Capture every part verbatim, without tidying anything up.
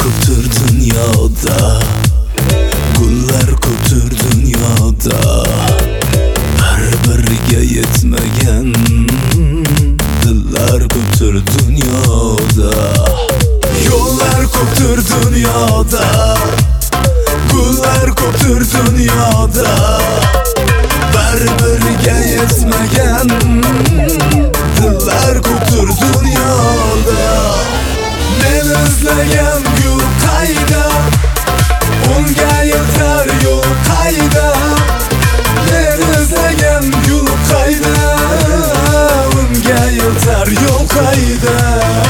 koptur dünyada, gullar koptur dünyada. Bir-biriga yetmagan dillar koptur dünyada. Yo'llar koptur dünyada, gullar koptur dünyada. Bir-biriga yetmagan dillar koptur dünyada. Men izlagan gul qayda, unga yetar yo'l qayda. Men izlagan gul qayda, unga yetar yo'l qayda.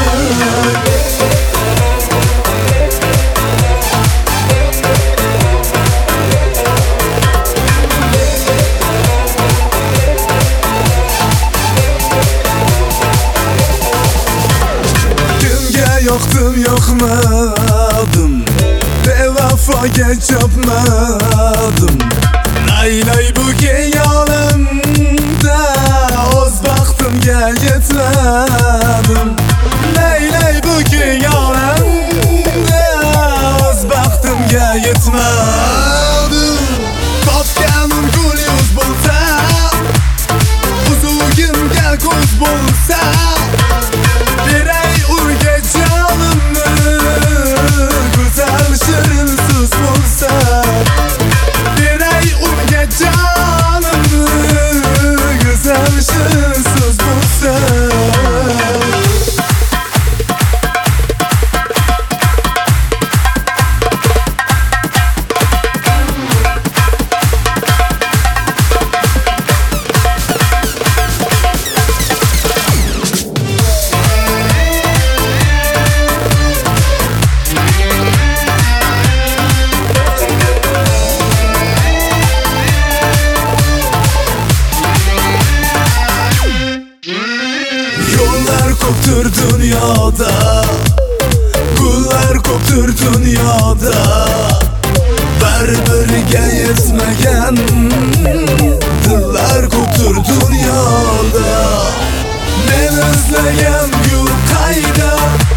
Yoqdim yoqmadim, bevafoga chopmadim. Laylay bu yo'limda o'z baxtimga yetmadim. Laylay bu yo'limda o'z baxtimga yetmadim. Topganim gul yuz bo'lsa, uzugimga ko'z bo'lsa, beray urga jonimni, go'zal shirin so'z bo'lsa. Beray urga jonimni, go'zal shirin so'z bo'lsa. Koptur dünyada, gullar koptur dünyada. Bir-biriga yetmagan dillar koptur dünyada. Men izlagan gul qayda,